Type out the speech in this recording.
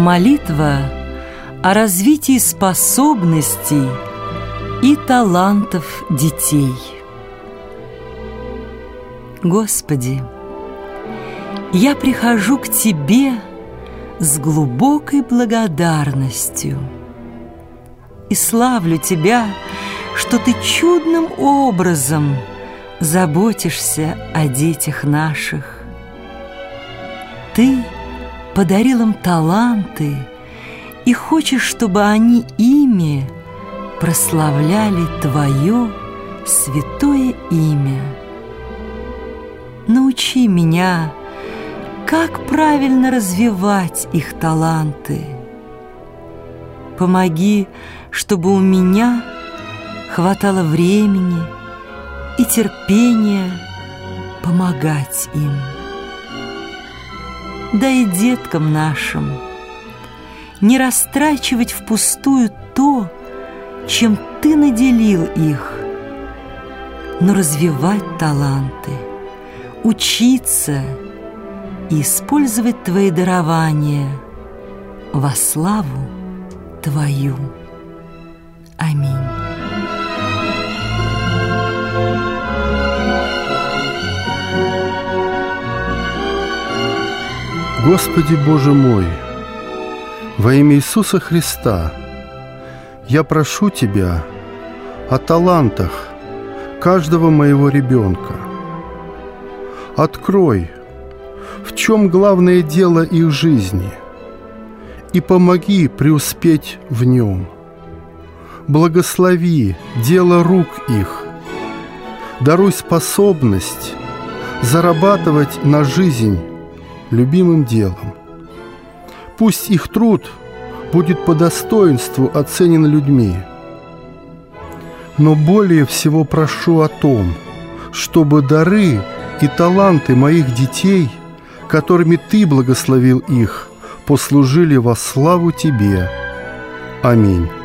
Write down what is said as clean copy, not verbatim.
Молитва о развитии способностей и талантов детей. Господи, я прихожу к Тебе с глубокой благодарностью и славлю Тебя, что Ты чудным образом заботишься о детях наших. Ты подарил им таланты и хочешь, чтобы они ими прославляли Твое святое имя. Научи меня, как правильно развивать их таланты. Помоги, чтобы у меня хватало времени и терпения помогать им. Дай деткам нашим не растрачивать впустую то, чем Ты наделил их, но развивать таланты, учиться и использовать Твои дарования во славу Твою. Аминь. Господи Боже мой, во имя Иисуса Христа я прошу Тебя о талантах каждого моего ребенка. Открой, в чем главное дело их жизни, и помоги преуспеть в нем. Благослови дело рук их, даруй способность зарабатывать на жизнь любимым делом. Пусть их труд будет по достоинству оценен людьми. Но более всего прошу о том, чтобы дары и таланты моих детей, которыми Ты благословил их, послужили во славу Тебе. Аминь.